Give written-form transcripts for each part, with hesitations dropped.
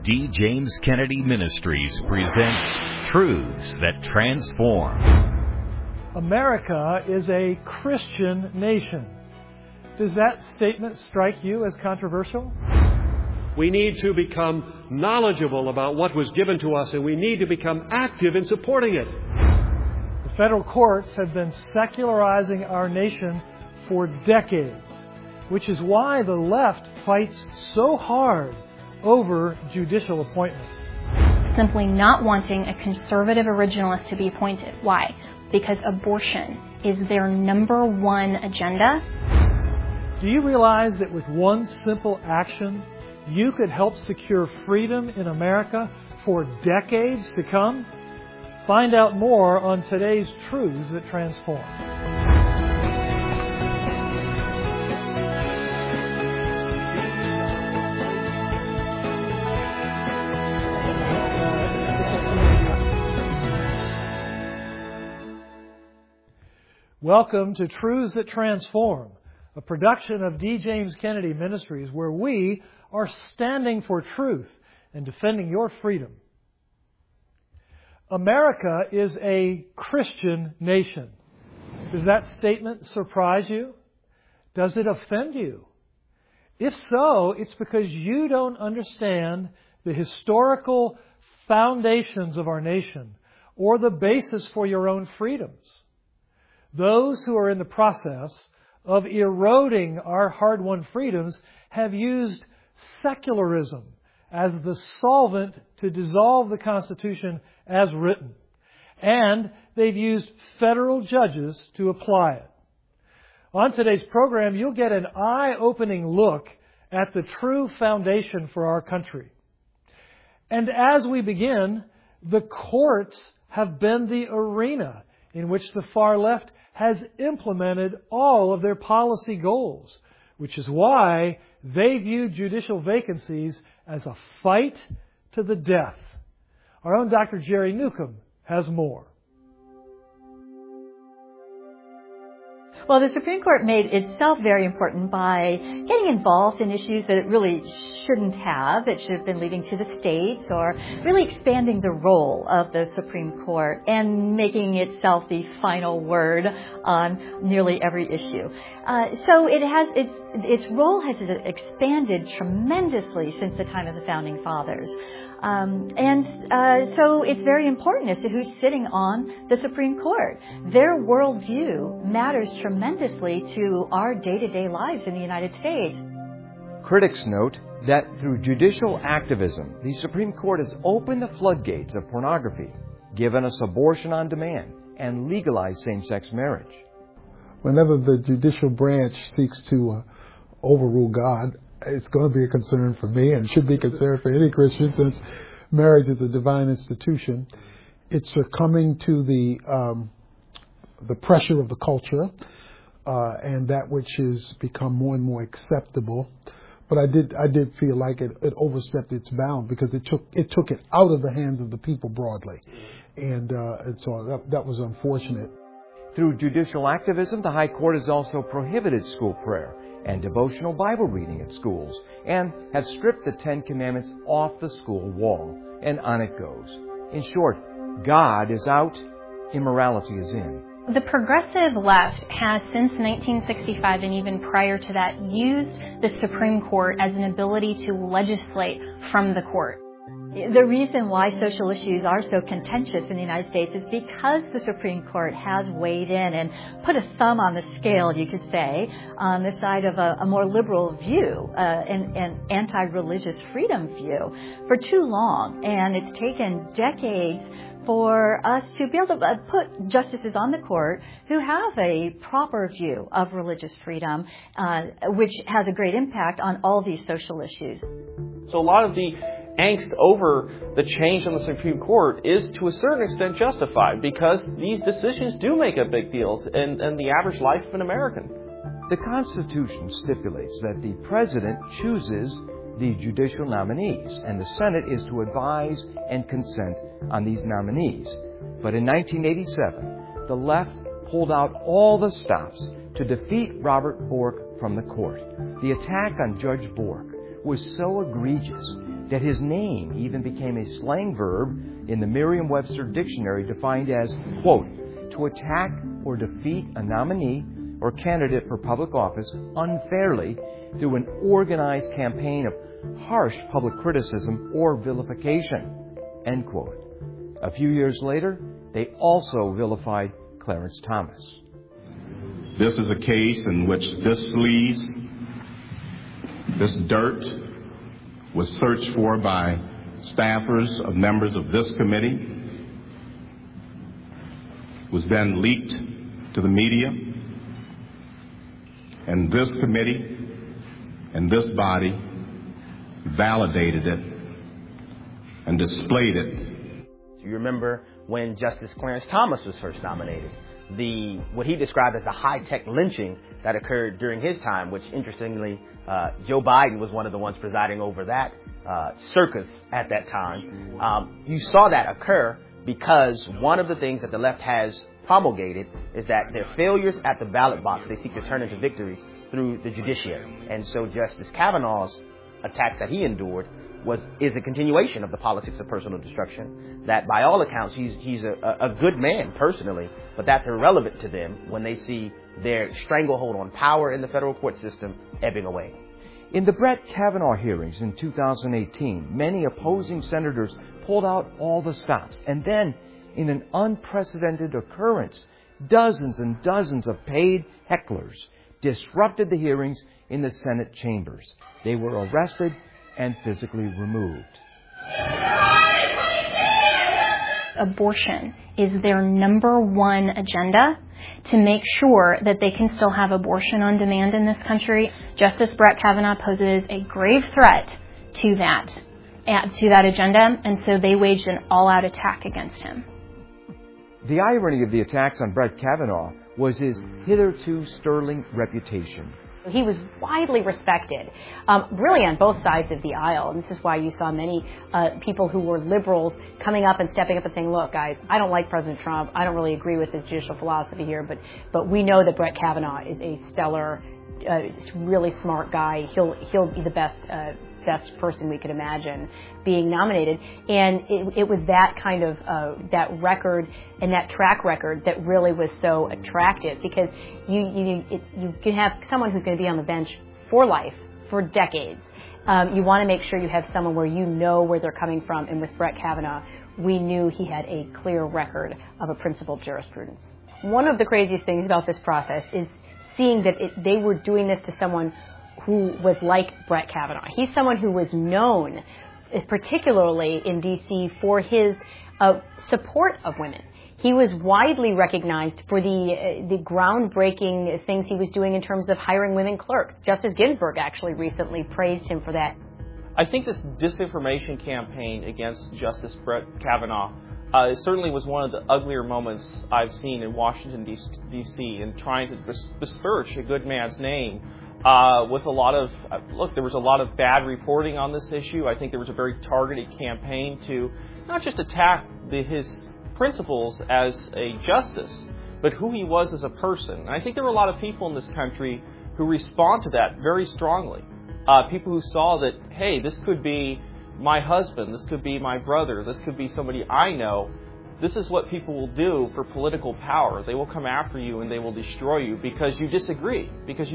D. James Kennedy Ministries presents Truths That Transform. America is a Christian nation. Does that statement strike you as controversial? We need to become knowledgeable about what was given to us, and we need to become active in supporting it. The federal courts have been secularizing our nation for decades, which is why the left fights so hard over judicial appointments. Simply not wanting a conservative originalist to be appointed. Why? Because abortion is their number one agenda. Do you realize that with one simple action, you could help secure freedom in America for decades to come? Find out more on today's Truths That Transform. Welcome to Truths That Transform, a production of D. James Kennedy Ministries, where we are standing for truth and defending your freedom. America is a Christian nation. Does that statement surprise you? Does it offend you? If so, it's because you don't understand the historical foundations of our nation or the basis for your own freedoms. Those who are in the process of eroding our hard-won freedoms have used secularism as the solvent to dissolve the Constitution as written. And they've used federal judges to apply it. On today's program, you'll get an eye-opening look at the true foundation for our country. And as we begin, the courts have been the arena in which the far left has implemented all of their policy goals, which is why they view judicial vacancies as a fight to the death. Our own Dr. Jerry Newcomb has more. Well, the Supreme Court made itself very important by getting involved in issues that it really shouldn't have. It should have been leaving to the states, or really expanding the role of the Supreme Court and making itself the final word on nearly every issue. So its role has expanded tremendously since the time of the Founding Fathers. So it's very important as to who's sitting on the Supreme Court. Their worldview matters tremendously to our day-to-day lives in the United States. Critics note that through judicial activism, the Supreme Court has opened the floodgates of pornography, given us abortion on demand, and legalized same-sex marriage. Whenever the judicial branch seeks to overrule God, it's going to be a concern for me, and should be a concern for any Christian, since marriage is a divine institution. It's succumbing to the pressure of the culture, and that which has become more and more acceptable. But I did feel like it overstepped its bound, because it took it out of the hands of the people broadly, and so that was unfortunate. Through judicial activism, the High Court has also prohibited school prayer and devotional Bible reading at schools, and have stripped the Ten Commandments off the school wall, and on it goes. In short, God is out, immorality is in. The progressive left has, since 1965 and even prior to that, used the Supreme Court as an ability to legislate from the court. The reason why social issues are so contentious in the United States is because the Supreme Court has weighed in and put a thumb on the scale, you could say, on the side of a more liberal view, an anti-religious freedom view, for too long. And it's taken decades for us to be able to put justices on the court who have a proper view of religious freedom, which has a great impact on all these social issues. So a lot of the angst over the change on the Supreme Court is to a certain extent justified, because these decisions do make a big deal in the average life of an American. The Constitution stipulates that the President chooses the judicial nominees, and the Senate is to advise and consent on these nominees. But in 1987, the left pulled out all the stops to defeat Robert Bork from the court. The attack on Judge Bork was so egregious that his name even became a slang verb in the Merriam-Webster dictionary defined as, quote, to attack or defeat a nominee or candidate for public office unfairly through an organized campaign of harsh public criticism or vilification, end quote. A few years later, they also vilified Clarence Thomas. This is a case in which this sleaze, this dirt, was searched for by staffers of members of this committee, was then leaked to the media, and this committee and this body validated it and displayed it. You remember when Justice Clarence Thomas was first nominated, what he described as the high-tech lynching that occurred during his time, which interestingly, Joe Biden was one of the ones presiding over that circus at that time. You saw that occur because one of the things that the left has promulgated is that their failures at the ballot box, they seek to turn into victories through the judiciary. And so Justice Kavanaugh's attacks that he endured is a continuation of the politics of personal destruction, that by all accounts he's a good man personally, but that's irrelevant to them when they see their stranglehold on power in the federal court system ebbing away. In the Brett Kavanaugh hearings in 2018, many opposing senators pulled out all the stops, and then, in an unprecedented occurrence, dozens and dozens of paid hecklers disrupted the hearings in the Senate chambers. They were arrested and physically removed. Abortion is their number one agenda, to make sure that they can still have abortion on demand in this country. Justice Brett Kavanaugh poses a grave threat to that agenda, and so they waged an all-out attack against him. The irony of the attacks on Brett Kavanaugh was his hitherto sterling reputation. He was widely respected, really on both sides of the aisle. And this is why you saw many people who were liberals coming up and stepping up and saying, look, guys, I don't like President Trump. I don't really agree with his judicial philosophy here, but we know that Brett Kavanaugh is a stellar, really smart guy. He'll be the best person we could imagine being nominated. And it was that kind of that record and that track record that really was so attractive, because you can have someone who's going to be on the bench for life, for decades. You want to make sure you have someone where you know where they're coming from, and with Brett Kavanaugh, we knew he had a clear record of a principled jurisprudence. One of the craziest things about this process is seeing that they were doing this to someone who was like Brett Kavanaugh. He's someone who was known, particularly in D.C., for his support of women. He was widely recognized for the groundbreaking things he was doing in terms of hiring women clerks. Justice Ginsburg actually recently praised him for that. I think this disinformation campaign against Justice Brett Kavanaugh certainly was one of the uglier moments I've seen in Washington, D.C., in trying to besmirch a good man's name. With a lot of, there was a lot of bad reporting on this issue. I think there was a very targeted campaign to not just attack his principles as a justice, but who he was as a person. And I think there were a lot of people in this country who respond to that very strongly. People who saw that, hey, this could be my husband, this could be my brother, this could be somebody I know. This is what people will do for political power. They will come after you and they will destroy you because you disagree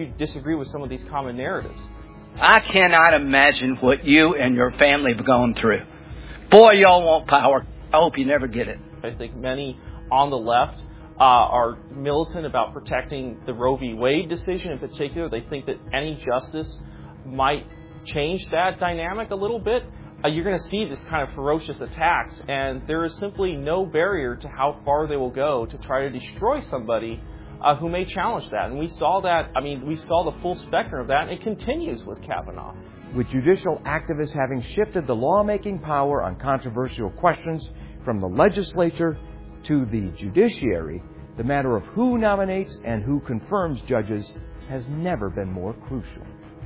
with some of these common narratives. I cannot imagine what you and your family have gone through. Boy, y'all want power. I hope you never get it. I think many on the left are militant about protecting the Roe v. Wade decision in particular. They think that any justice might change that dynamic a little bit. You're going to see this kind of ferocious attacks, and there is simply no barrier to how far they will go to try to destroy somebody who may challenge that. And we saw that, we saw the full spectrum of that, and it continues with Kavanaugh. With judicial activists having shifted the lawmaking power on controversial questions from the legislature to the judiciary, the matter of who nominates and who confirms judges has never been more crucial.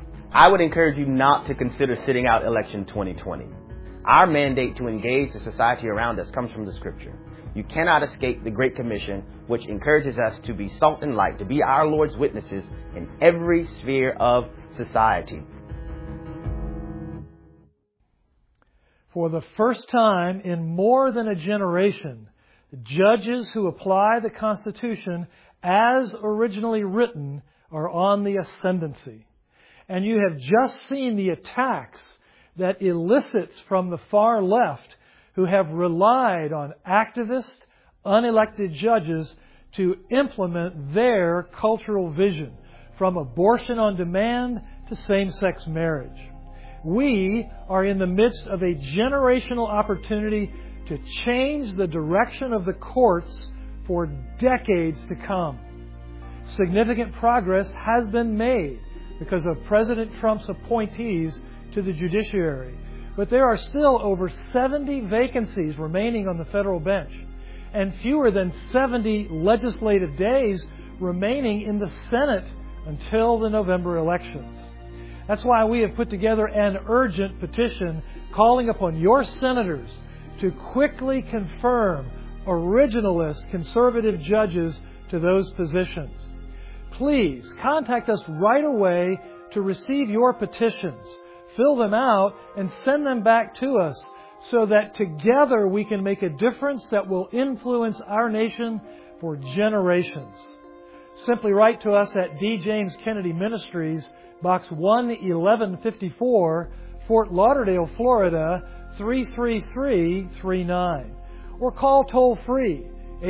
I would encourage you not to consider sitting out election 2020. Our mandate to engage the society around us comes from the Scripture. You cannot escape the Great Commission, which encourages us to be salt and light, to be our Lord's witnesses in every sphere of society. For the first time in more than a generation, judges who apply the Constitution as originally written are on the ascendancy. And you have just seen the attacks that elicits from the far left who have relied on activist, unelected judges to implement their cultural vision, from abortion on demand to same-sex marriage. We are in the midst of a generational opportunity to change the direction of the courts for decades to come. Significant progress has been made because of President Trump's appointees to the judiciary, but there are still over 70 vacancies remaining on the federal bench and fewer than 70 legislative days remaining in the Senate until the November elections. That's why we have put together an urgent petition calling upon your senators to quickly confirm originalist conservative judges to those positions. Please contact us right away to receive your petitions. Fill them out and send them back to us so that together we can make a difference that will influence our nation for generations. Simply write to us at D. James Kennedy Ministries, Box 11154, Fort Lauderdale, Florida, 33339. Or call toll-free,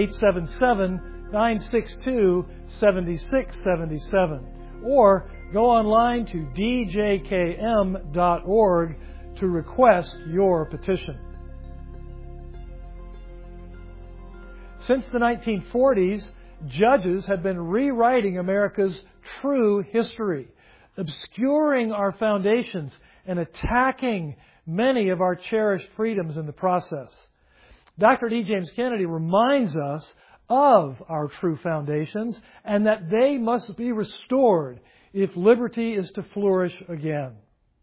877-962-7677. Or go online to djkm.org to request your petition. Since the 1940s, judges have been rewriting America's true history, obscuring our foundations and attacking many of our cherished freedoms in the process. Dr. D. James Kennedy reminds us of our true foundations and that they must be restored if liberty is to flourish again.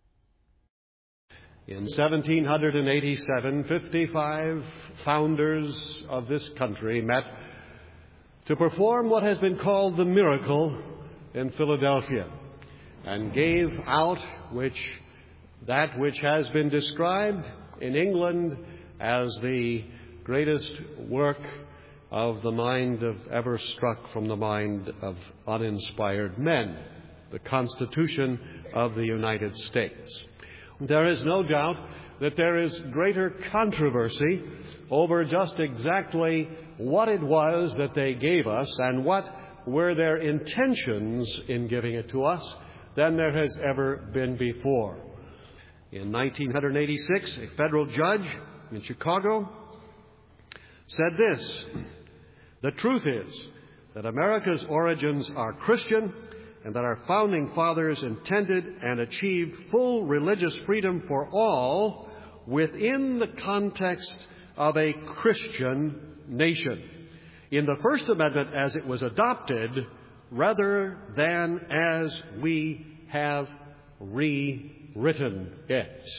In 1787, 55 founders of this country met to perform what has been called the miracle in Philadelphia, and gave out that which has been described in England as the greatest work of the mind ever struck from the mind of uninspired men, the Constitution of the United States. There is no doubt that there is greater controversy over just exactly what it was that they gave us and what were their intentions in giving it to us than there has ever been before. In 1986, a federal judge in Chicago said this: "The truth is that America's origins are Christian and that our founding fathers intended and achieved full religious freedom for all within the context of a Christian nation, in the First Amendment as it was adopted, rather than as we have rewritten it."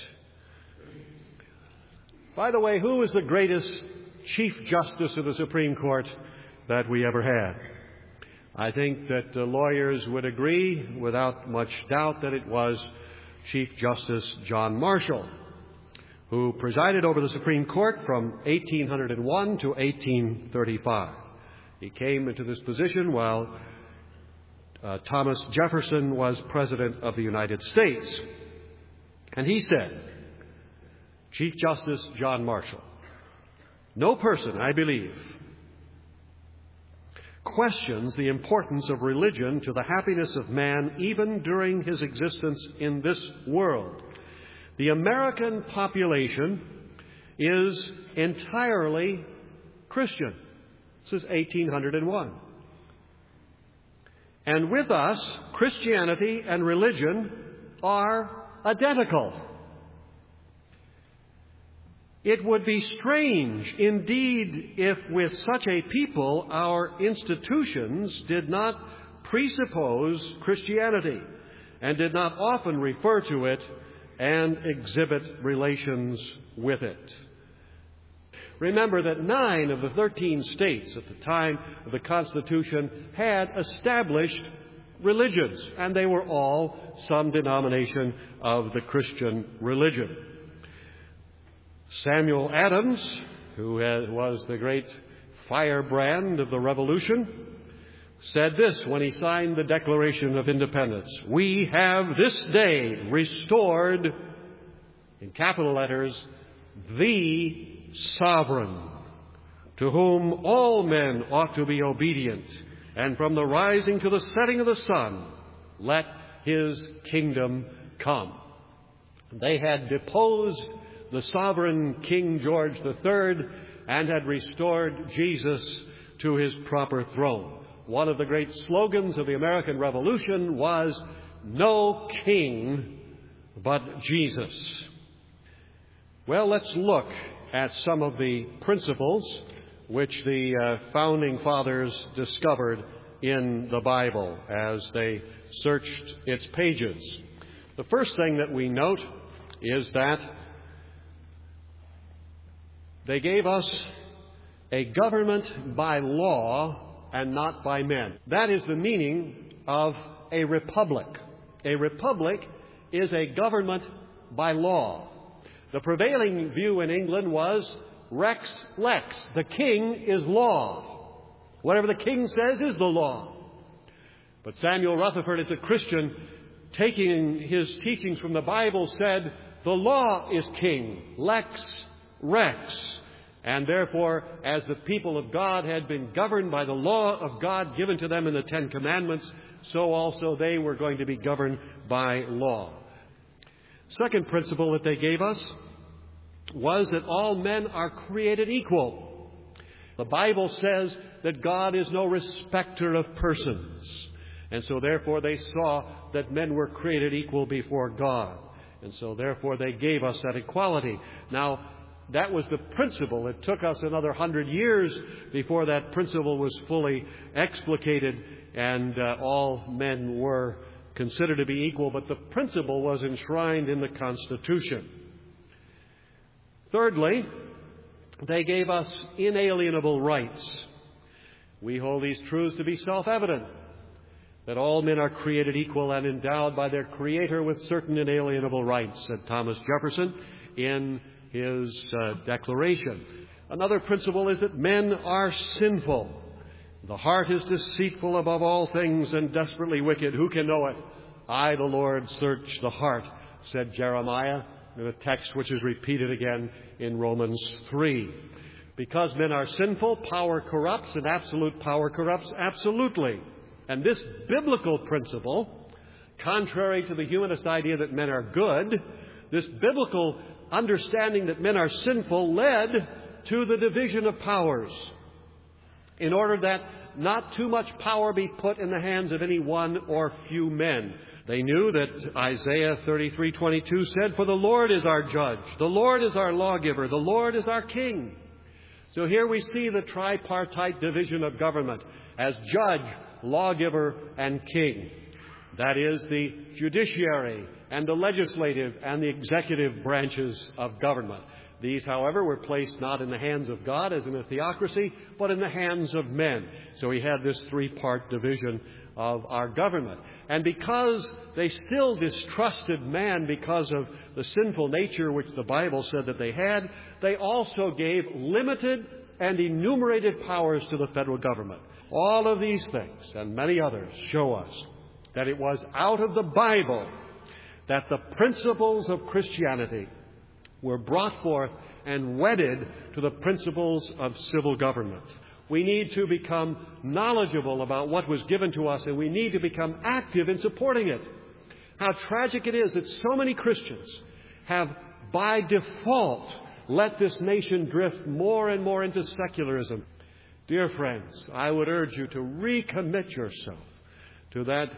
By the way, who was the greatest Chief Justice of the Supreme Court that we ever had? I think that lawyers would agree without much doubt that it was Chief Justice John Marshall, who presided over the Supreme Court from 1801 to 1835. He came into this position while Thomas Jefferson was President of the United States. And he said, Chief Justice John Marshall, "No person, I believe, questions the importance of religion to the happiness of man even during his existence in this world. The American population is entirely Christian." This is 1801. "And with us, Christianity and religion are identical. It would be strange indeed if with such a people our institutions did not presuppose Christianity and did not often refer to it and exhibit relations with it." Remember that 9 of the 13 states at the time of the Constitution had established religions, and they were all some denomination of the Christian religion. Samuel Adams, who was the great firebrand of the Revolution, said this when he signed the Declaration of Independence: "We have this day restored," in capital letters, "the sovereign, to whom all men ought to be obedient, and from the rising to the setting of the sun, let his kingdom come." They had deposed the sovereign King George III and had restored Jesus to his proper throne. One of the great slogans of the American Revolution was, "No king but Jesus." Well, let's look at some of the principles which the founding fathers discovered in the Bible as they searched its pages. The first thing that we note is that they gave us a government by law and not by men. That is the meaning of a republic. A republic is a government by law. The prevailing view in England was rex lex. The king is law. Whatever the king says is the law. But Samuel Rutherford, as a Christian, taking his teachings from the Bible, said the law is king, lex rex. And therefore, as the people of God had been governed by the law of God given to them in the Ten Commandments, so also they were going to be governed by law. Second principle that they gave us was that all men are created equal. The Bible says that God is no respecter of persons. And so therefore they saw that men were created equal before God. And so therefore they gave us that equality. Now, that was the principle. It took us another 100 years before that principle was fully explicated and all men were considered to be equal, but the principle was enshrined in the Constitution. Thirdly, they gave us inalienable rights. We hold these truths to be self-evident, that all men are created equal and endowed by their Creator with certain inalienable rights, said Thomas Jefferson in his declaration. Another principle is that men are sinful. The heart is deceitful above all things and desperately wicked. Who can know it? I, the Lord, search the heart, said Jeremiah, in a text which is repeated again in Romans 3. Because men are sinful, power corrupts, and absolute power corrupts absolutely. And this biblical principle, contrary to the humanist idea that men are good, this biblical understanding that men are sinful led to the division of powers in order that not too much power be put in the hands of any one or few men. They knew that Isaiah 33:22 said, "For the Lord is our judge, the Lord is our lawgiver, the Lord is our king." So here we see the tripartite division of government as judge, lawgiver, and king. That is the judiciary and the legislative and the executive branches of government. These, however, were placed not in the hands of God as in a theocracy, but in the hands of men. So we had this three-part division of our government. And because they still distrusted man because of the sinful nature which the Bible said that they had, they also gave limited and enumerated powers to the federal government. All of these things and many others show us that it was out of the Bible that the principles of Christianity were brought forth and wedded to the principles of civil government. We need to become knowledgeable about what was given to us, and we need to become active in supporting it. How tragic it is that so many Christians have, by default, let this nation drift more and more into secularism. Dear friends, I would urge you to recommit yourself to the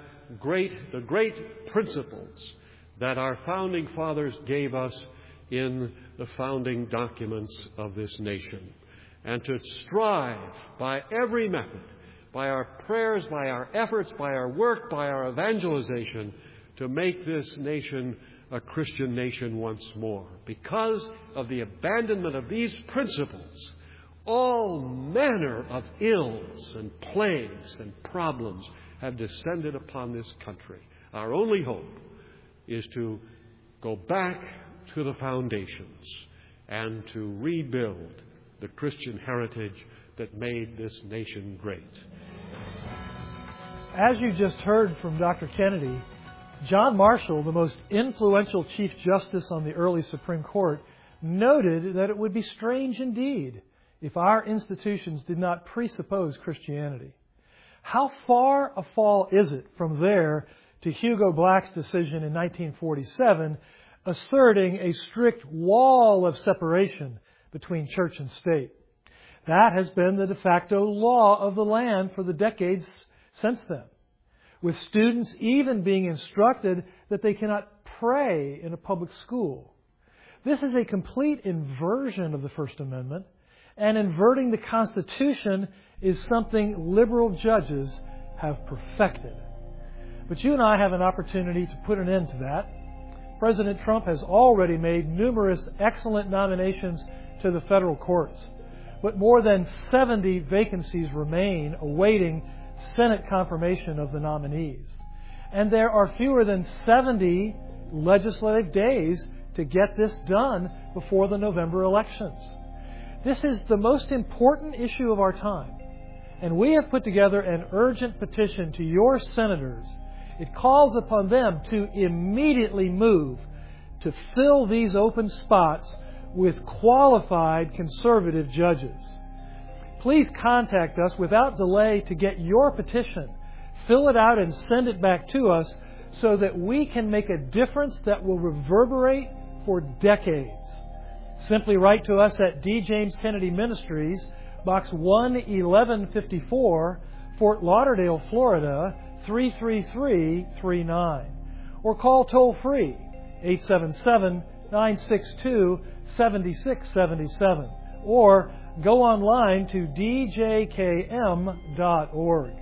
great principles that our founding fathers gave us in the founding documents of this nation, and to strive by every method, by our prayers, by our efforts, by our work, by our evangelization, to make this nation a Christian nation once more. Because of the abandonment of these principles, all manner of ills and plagues and problems have descended upon this country. Our only hope is to go back to the foundations and to rebuild the Christian heritage that made this nation great. As you just heard from Dr. Kennedy, John Marshall, the most influential Chief Justice on the early Supreme Court, noted that it would be strange indeed if our institutions did not presuppose Christianity. How far a fall is it from there to Hugo Black's decision in 1947 asserting a strict wall of separation between church and state? That has been the de facto law of the land for the decades since then, with students even being instructed that they cannot pray in a public school. This is a complete inversion of the First Amendment, and inverting the Constitution is something liberal judges have perfected. But you and I have an opportunity to put an end to that. President Trump has already made numerous excellent nominations to the federal courts, but more than 70 vacancies remain awaiting Senate confirmation of the nominees. And there are fewer than 70 legislative days to get this done before the November elections. This is the most important issue of our time, and we have put together an urgent petition to your senators. It calls upon them to immediately move to fill these open spots with qualified conservative judges. Please contact us without delay to get your petition. Fill it out and send it back to us so that we can make a difference that will reverberate for decades. Simply write to us at D. James Kennedy Ministries, Box 11154, Fort Lauderdale, Florida, 33339. Or call toll-free, 877-962-7677. Or go online to djkm.org.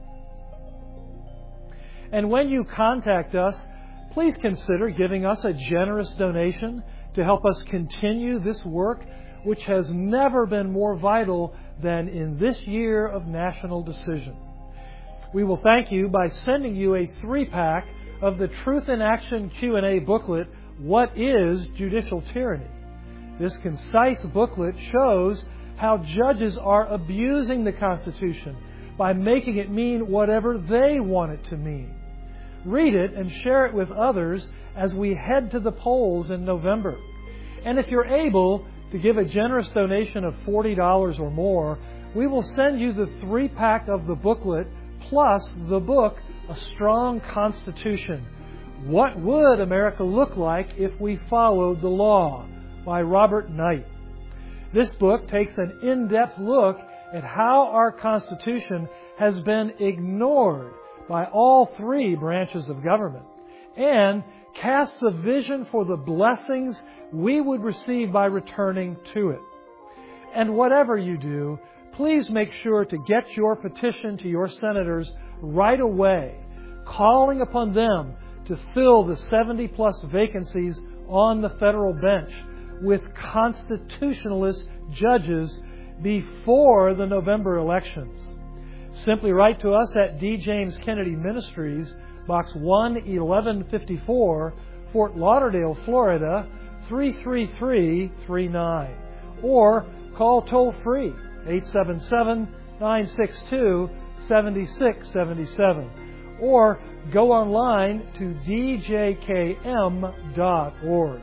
And when you contact us, please consider giving us a generous donation to help us continue this work, which has never been more vital than in this year of national decision. We will thank you by sending you a 3-pack of the Truth in Action Q&A booklet, What is Judicial Tyranny? This concise booklet shows how judges are abusing the Constitution by making it mean whatever they want it to mean. Read it and share it with others as we head to the polls in November. And if you're able to give a generous donation of $40 or more, we will send you the 3-pack of the booklet plus the book, A Strong Constitution. What would America look like if we followed the law? By Robert Knight. This book takes an in-depth look at how our Constitution has been ignored by all 3 branches of government and casts a vision for the blessings we would receive by returning to it. And whatever you do, please make sure to get your petition to your senators right away, calling upon them to fill the 70-plus vacancies on the federal bench with constitutionalist judges before the November elections. Simply write to us at D. James Kennedy Ministries, Box 11154, Fort Lauderdale, Florida, 33339. Or call toll-free, 877-962-7677. Or go online to djkm.org.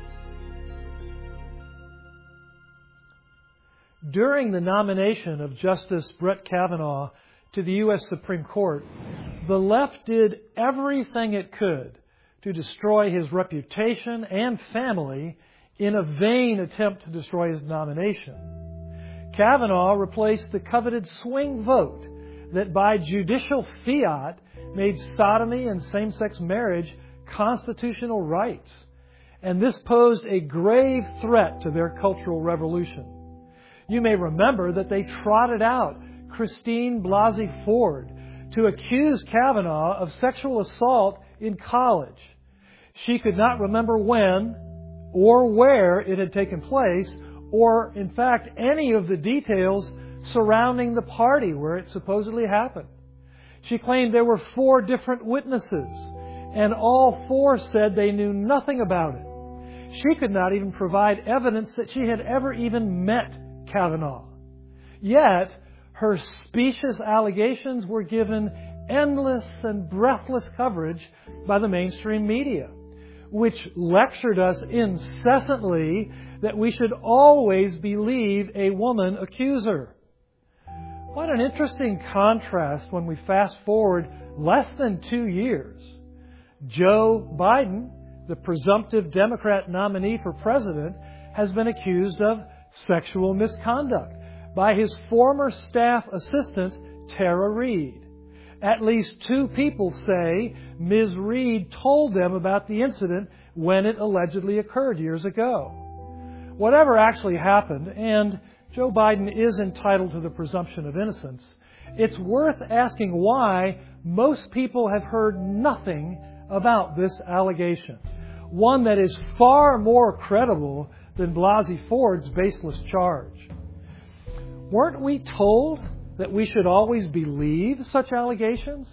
During the nomination of Justice Brett Kavanaugh to the U.S. Supreme Court, the left did everything it could to destroy his reputation and family in a vain attempt to destroy his nomination. Kavanaugh replaced the coveted swing vote that by judicial fiat made sodomy and same-sex marriage constitutional rights. And this posed a grave threat to their cultural revolution. You may remember that they trotted out Christine Blasey Ford to accuse Kavanaugh of sexual assault in college. She could not remember when or where it had taken place, or, in fact, any of the details surrounding the party where it supposedly happened. She claimed there were 4 different witnesses, and all 4 said they knew nothing about it. She could not even provide evidence that she had ever even met Kavanaugh. Yet, her specious allegations were given endless and breathless coverage by the mainstream media, which lectured us incessantly that we should always believe a woman accuser. What an interesting contrast when we fast forward less than 2 years. Joe Biden, the presumptive Democrat nominee for president, has been accused of sexual misconduct by his former staff assistant, Tara Reade. At least 2 people say Ms. Reade told them about the incident when it allegedly occurred years ago. Whatever actually happened, and Joe Biden is entitled to the presumption of innocence, it's worth asking why most people have heard nothing about this allegation, one that is far more credible than Blasey Ford's baseless charge. Weren't we told that we should always believe such allegations?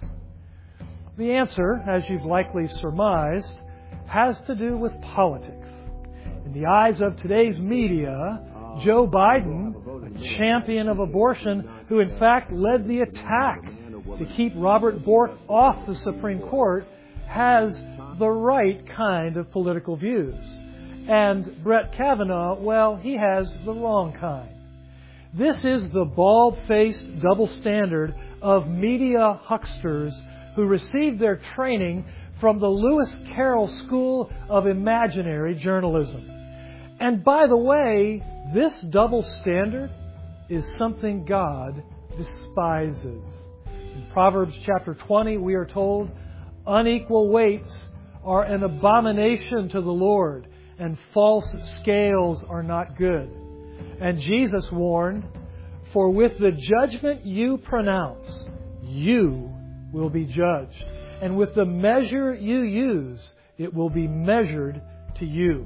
The answer, as you've likely surmised, has to do with politics. In the eyes of today's media, Joe Biden, a champion of abortion who in fact led the attack to keep Robert Bork off the Supreme Court, has the right kind of political views. And Brett Kavanaugh, well, he has the wrong kind. This is the bald-faced double standard of media hucksters who received their training from the Lewis Carroll School of Imaginary Journalism. And by the way, this double standard is something God despises. In Proverbs chapter 20, we are told, unequal weights are an abomination to the Lord, and false scales are not good. And Jesus warned, for with the judgment you pronounce, you will be judged. And with the measure you use, it will be measured to you.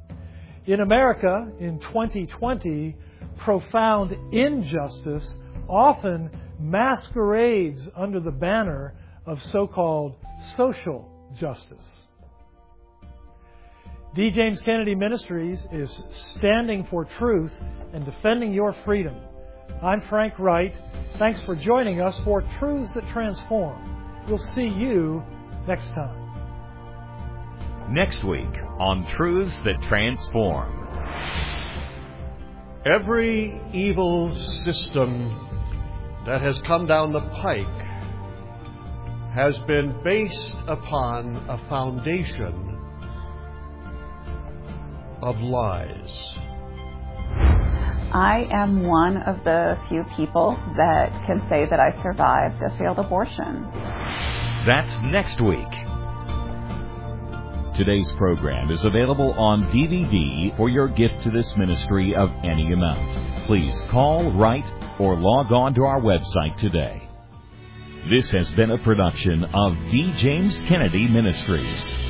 In America, in 2020, profound injustice often masquerades under the banner of so-called social justice. D. James Kennedy Ministries is standing for truth and defending your freedom. I'm Frank Wright. Thanks for joining us for Truths That Transform. We'll see you next time. Next week on Truths That Transform. Every evil system that has come down the pike has been based upon a foundation of lies. I am one of the few people that can say that I survived a failed abortion. That's next week. Today's program is available on DVD for your gift to this ministry of any amount. Please call, write, or log on to our website today. This has been a production of D. James Kennedy Ministries.